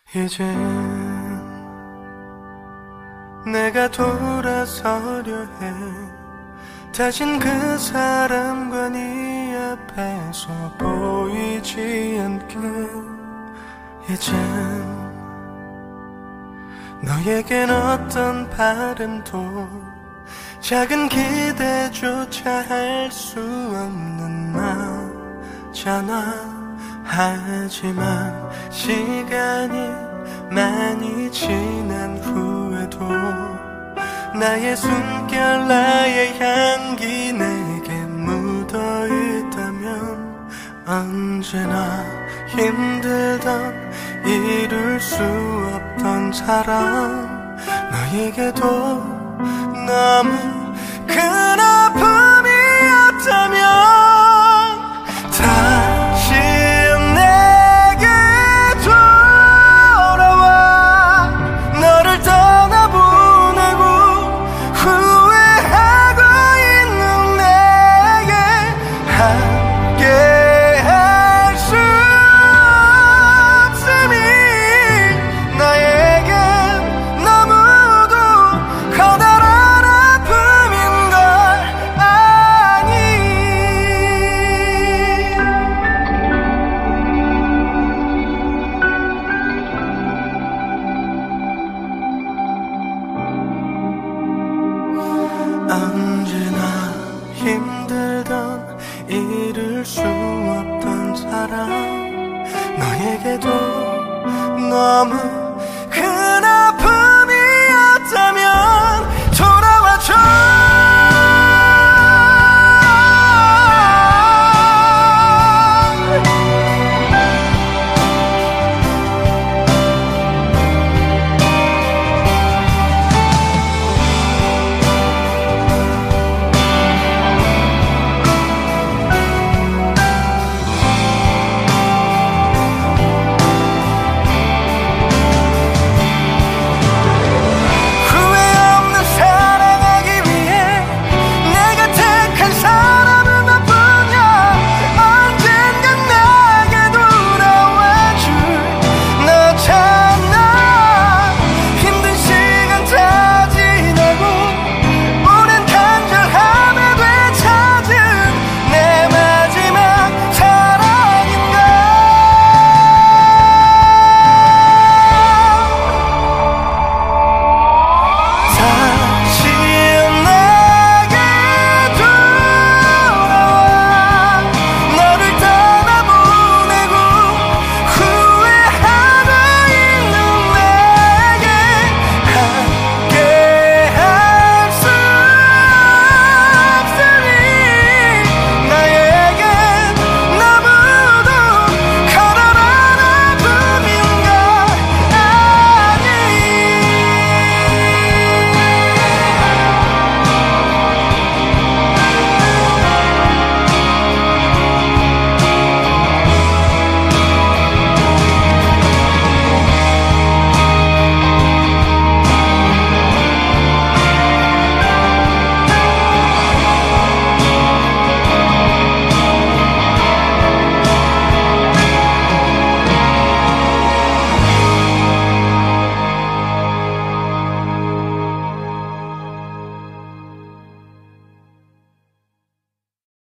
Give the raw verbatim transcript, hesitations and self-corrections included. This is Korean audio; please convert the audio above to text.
이제 내가 돌아서려 해. 다신 그 사람과 네 앞에서 보이지 않게. 이젠 너에겐 어떤 바람도 작은 기대조차 할 수 없는 나잖아. 하지만 시간이 많이 지난 후에도 나의 숨결 나의 향기 내게 묻어있다면 언제나 힘들던 이룰 수 없던 사랑 너에게도 너무 큰 아픔이었다면 다시 내게 돌아와. 너를 떠나보내고 후회하고 있는 내게 함께 할 수 없음이 나에겐 너무도 커다란 아픔인 걸 아니. 언제나 힘들던 이룰 수 없던 사랑 너에게도 너무